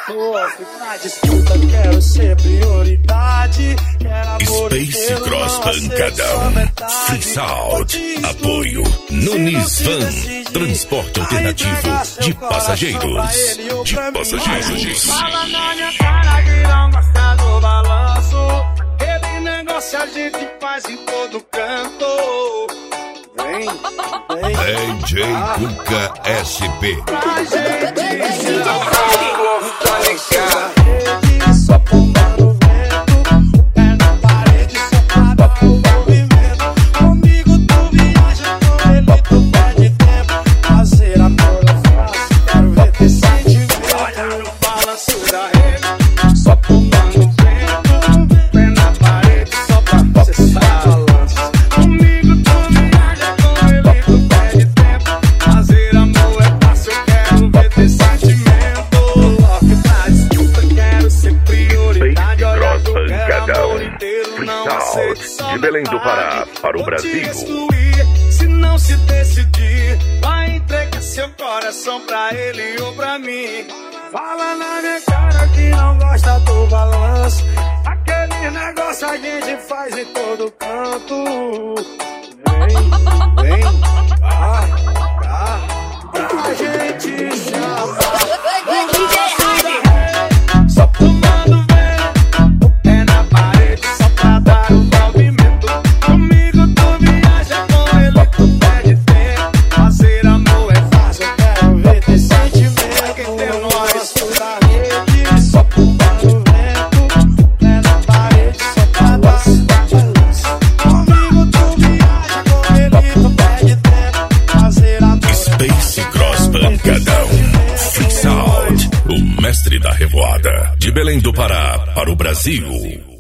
Na disputa quero ser prioridade. Space Cross Pancadão, Free Sound, apoio Nunes Van, transporte alternativo de passageiros. Fala na minha cara que não gosta do balanço. Aquele negócio a gente faz em todo canto. Vem. DJ Cuca SP. Pra gente se conectar. Só fumando vento, o pé na parede, só pra dar o movimento. Comigo tu viaja, com ele tu perde tempo. Fazer amor é fácil, quero ver teu sentimento. Olha no balanço da rede, só fumando vento, o pé na parede, só pra acessar balanço. Comigo tu viaja, com ele tu perde tempo. Fazer amor é fácil, eu quero ver teu sentimento. De Belém do Pará para o Brasil. Se não se decidir, vai entregar seu coração pra ele ou pra mim. Fala na minha cara que não gosta do balanço. Aquele negócio a gente faz em todo canto. Vem, pra gente se amar. Só tomando vento, o pé na parede, só pra dar o movimento. Comigo tu viaja, com ele tu perde tempo. Fazer amor é fácil, eu quero ver teu sentimento. Quem tem nós da rede, só tomando vento, o pé na parede, só pra dar o balanço. Comigo tu viaja, com ele tu perde tempo. Fazer amor Space Cross Pancadão, Free Sound, o mestre da revoada. De Belém do Pará para o Brasil.